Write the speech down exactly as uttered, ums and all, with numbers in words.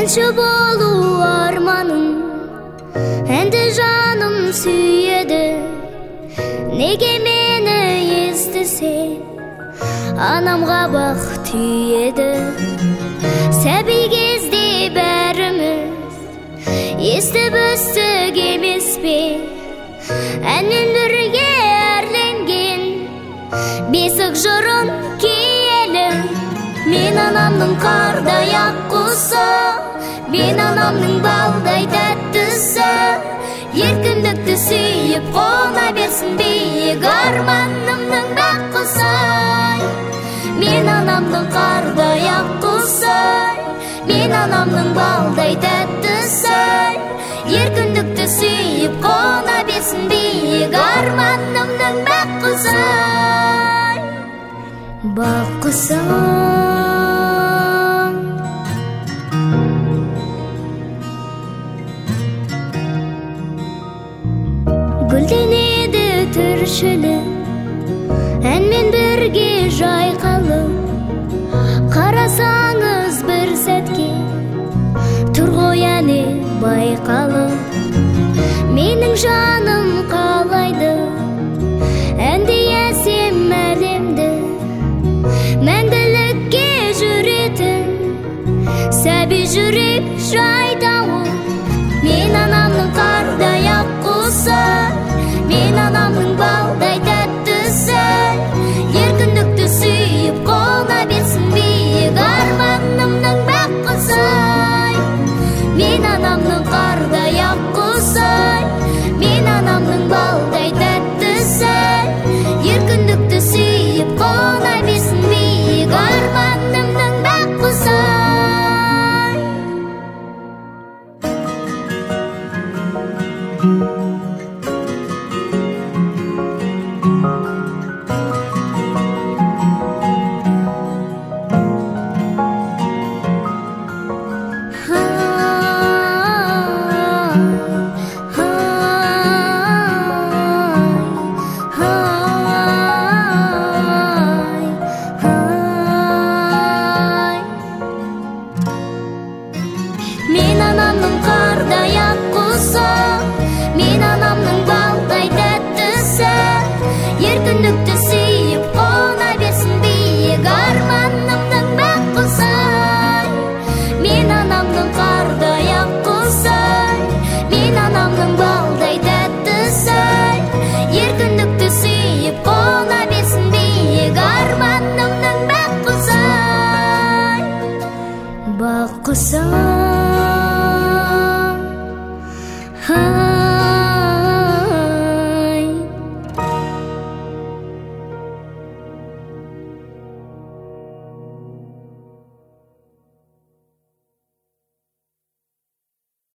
әнші болу арманым, әнді жаным сүйеді. Неге мені естісе, анамға бақ түйеді. Сәби кезде бәріміз естіп өстік емес пе, әнмен бірге әрленген бесік жырын киелі. Мен анамның қардай ақ құсы, мен анамның балдай тәттісі. Еркіндікті сүйіп қона берсін биік арманымның бақ құсы. Мен анамның қардай ақ құсы, мен анамның балдай тәттісі. Еркіндікті сүйіп қона берсін биік арманымның бақ құсы. Бақ құсы. Гүлденеді тіршілік, әнмен бірге жайқалып. Қарасаңыз бір сәтке, тұр ғой әлі байқалып. Менің жаным қалайды әнді әсем әлемді, мәңгілікке жүретін сәби жүрек жайдауы. Мен анамның қардай ақ құсы, мен анамның балдай тәттісі. Еркіндікті сүйіп қона берсін биік арманымның бақ құсы. Мен анамның қардай ақ құсы, мен анамның балдай тәттісі. Еркіндікті сүйіп қона берсін биік арманымның бақ құсы. Мен анамның қардай ақ құсы, мен анамның